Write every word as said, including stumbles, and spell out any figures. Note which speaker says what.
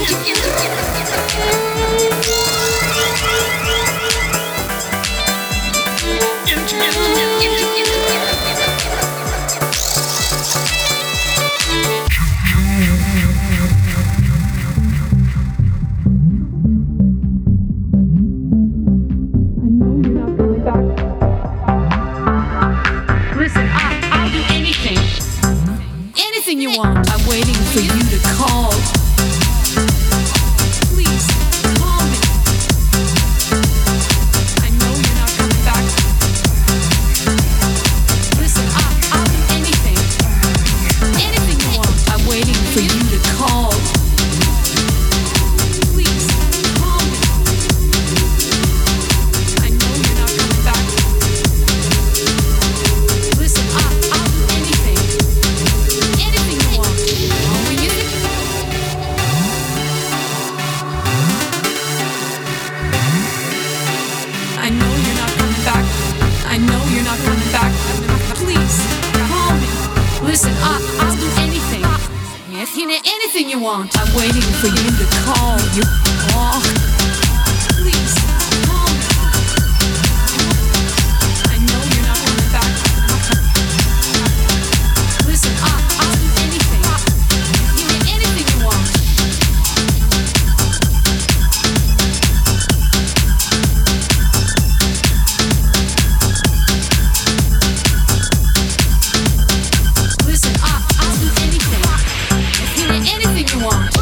Speaker 1: Listen, I, I'll do anything, anything you want. I'm waiting for you to call. Please, call me. I know you're not coming back. Listen, I, I'll do anything, anything you want. I'm waiting for you to call. Please, call me. I know you're not coming back. Listen, I, I'll do anything, anything you want. Will you? I know you're not coming back. I know you're not coming back. Please, call me. Listen, I, I'll do anything, anything, anything you want. I'm waiting for you to call. You call. Please, call me. I know you're not coming back. Listen, I, I'll do anything, anything you want. Listen, I, I'll do anything, anything you want.